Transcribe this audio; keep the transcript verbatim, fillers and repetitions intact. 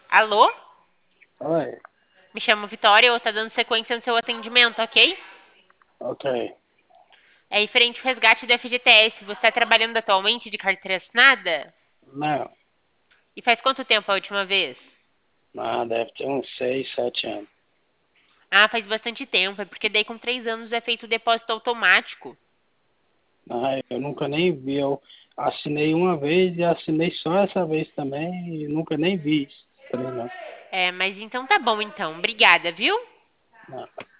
Alô? Oi, Me chamo Vitória, eu estou dando sequência no seu atendimento, ok? ok. É referente ao resgate do F G T S. Você está trabalhando atualmente de carteira assinada? Não, E faz quanto tempo a última vez? ah, deve ter uns seis, sete anos. Ah, faz bastante tempo. É porque daí com três anos é feito o depósito automático. Ah, eu nunca nem vi. Eu assinei uma vez e assinei só essa vez também e nunca nem vi isso. Falei, não, É, mas então tá bom então. Obrigada, viu? não.